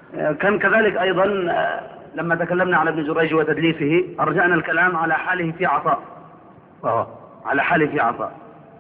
كان كذلك أيضا لما تكلمنا عن ابن جريج وتدليسه أرجعنا الكلام على حاله في عطاء. على حاله في عطاء.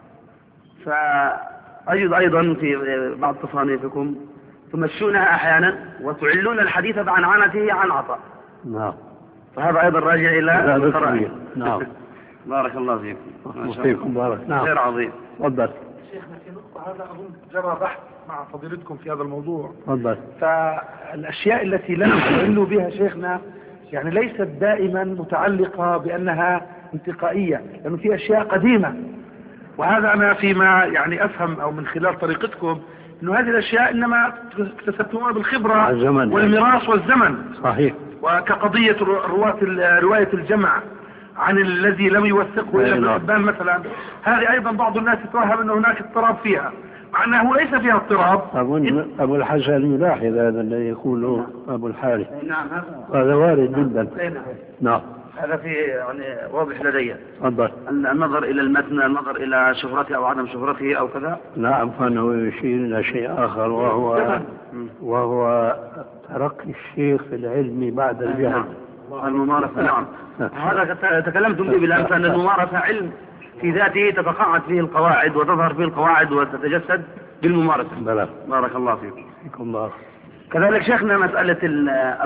فأجد أيضا في بعض تصانيفكم تمشونها أحيانا وتعلون الحديث بعنعنته عن عطاء. نعم. فهذا أيضا راجع إلى القرائن. نعم. بارك الله فيكم. فيكم بارك. نعم. خير عظيم. تفضل. شيخنا في نقطة، هذا أظن جرى بحث مع فضيلتكم في هذا الموضوع. تفضل. فالأشياء التي لم تعلوا بها شيخنا يعني ليست دائما متعلقة بأنها انتقائية، لأنه في أشياء قديمة، وهذا أنا فيما يعني أفهم أو من خلال طريقتكم أنه هذه الأشياء إنما اكتسبتموها بالخبرة والميراث والزمن. صحيح. وكقضية رواية الجمع عن الذي لم يوثقه إلا ابن حبان مثلا، هذه أيضا بعض الناس يتوهم أن هناك اضطراب فيها، مع أنه ليس فيها اضطراب. أبو الحسن يلاحظ هذا الذي يقوله أبو الحارث. نعم هذا وارد جدا. نعم. هذا في يعني واضح لدي. تفضل. النظر إلى المتن، النظر إلى شهرته أو عدم شهرته أو كذا. نعم. فأنه يشير إلى شيء آخر وهو ترقي الشيخ في العلم بعد الجهل. الممارسة. نعم. هذا تكلمتم به بالأمس أن الممارسة علم في ذاته تتقاعد فيه القواعد وتظهر فيه القواعد وتتجسد بالممارسة. بلى. بارك الله فيكم. فيكم الله. كذلك شيخنا مسألة